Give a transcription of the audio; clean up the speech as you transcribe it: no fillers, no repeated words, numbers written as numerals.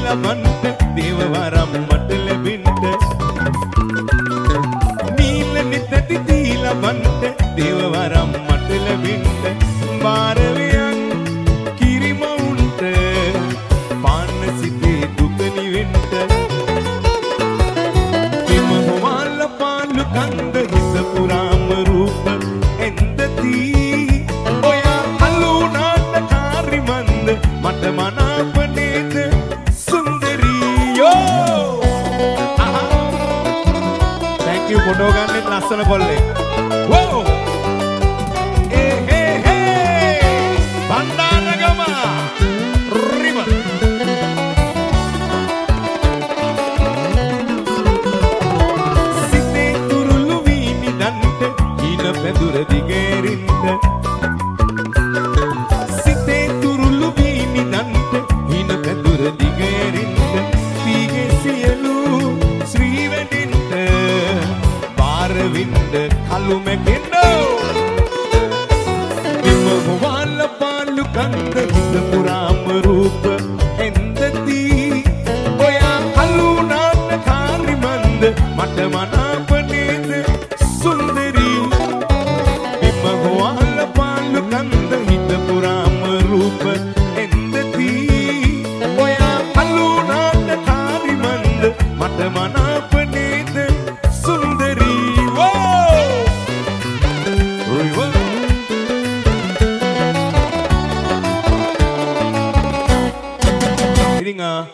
ලබන්ට දේව වරම් මට ලැබෙන්න නීල නිතති දී ලබන්ට දේව වරම් මට ලැබෙන්න බාරවියන් කිරිමවුන්ට පාන්න සිතේ දුක නිවෙන්න විමහවල පාලු කන්ද හිත පුරාම රූප එන්දති ඔයා අලුනාට කාරිමන්ද මට මනාප නේද සුන්දරියෝ thank you ෆොටෝ ගන්නෙත් ලස්සන කොල්ලෙක් වෝ බණ්ඩාරගම රිවර් සිතේ තුරුළු වී නිදන්ට ඊන පැදුර දිගේරින්ද සිතේ තුරුළු වී නිදන්ට ඊන පැදුර දිගේරින්ද පීගේ සියලු ශ්‍රී වෙඩින්ද බාරවින්ද කලු මෙකෙන්නෝ විමහවල පාලු කන්ද හිත පුරාම රූප එන්දති ඔයා කලුනාට කාරිමන්ද මට මනාප නේද සුන්දරී විමහවල පාලු කන්ද හිත පුරාම රූප එන්දති ඔයා කලුනාට කාරිමන්ද මට මනාප